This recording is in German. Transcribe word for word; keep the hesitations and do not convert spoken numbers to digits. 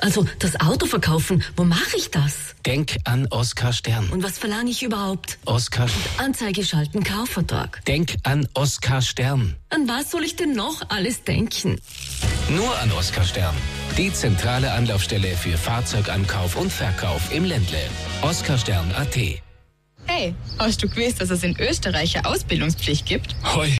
Also das Auto verkaufen, wo mache ich das? Denk an Oskar Stern. Und was verlange ich überhaupt? Oskar Anzeige schalten, Kaufvertrag. Denk an Oskar Stern. An was soll ich denn noch alles denken? Nur an Oskar Stern. Die zentrale Anlaufstelle für Fahrzeugankauf und Verkauf im Ländle. oskarstern punkt at. Hey, hast du gewusst, dass es in Österreich eine Ausbildungspflicht gibt? Hoi.